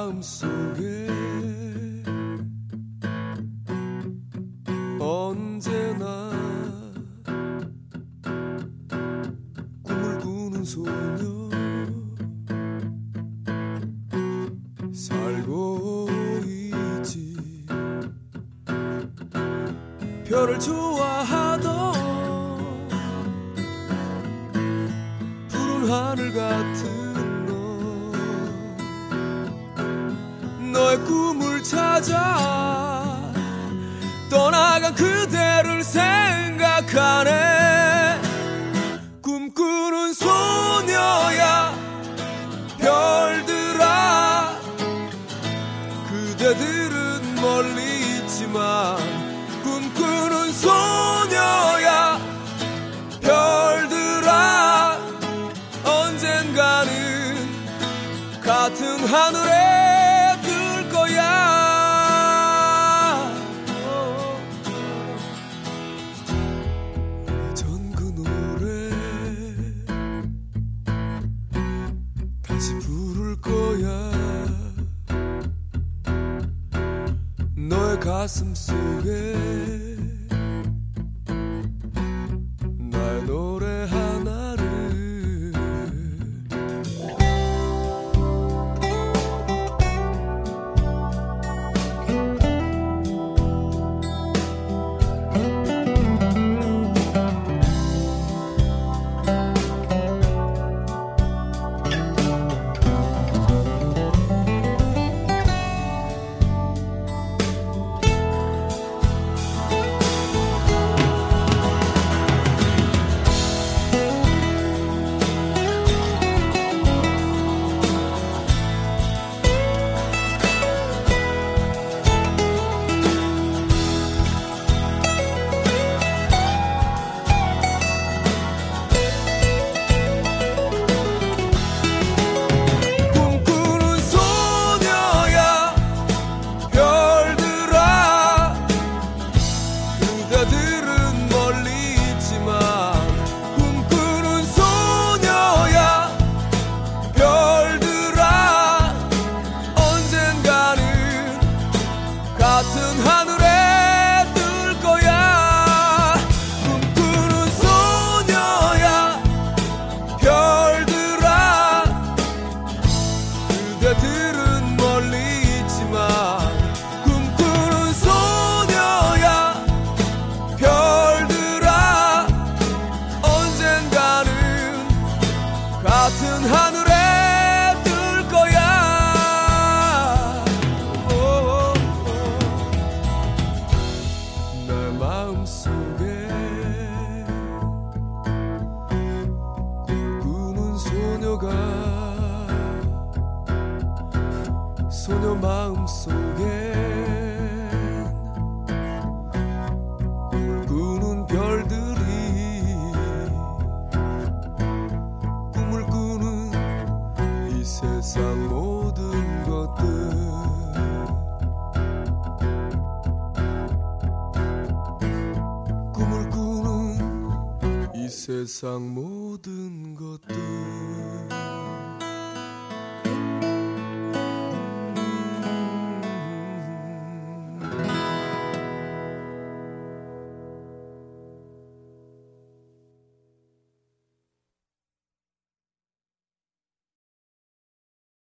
마음속에 언제나 꿈을 꾸는 소녀 살고 있지. 별을 좋아하던 푸른 하늘 같은 너의 꿈을 찾아 떠나간 그대를 생각하네. 꿈꾸는 소녀야 별들아, 그대들은 멀리 있지만 꿈꾸는 소녀야 별들아, 언젠가는 같은 하늘에 뜰 거야. 예전 그 노래 다시 부를 거야. 너의 가슴 속에 나의 노래 하나를. 같은 하늘에 뜰 거야. 내 마음속에 꿈꾸는 소녀가 소녀 마음속에 꿈을 꾸는 별들이 세상 모든 것들 꿈을 꾸는 이 세상 모든 것들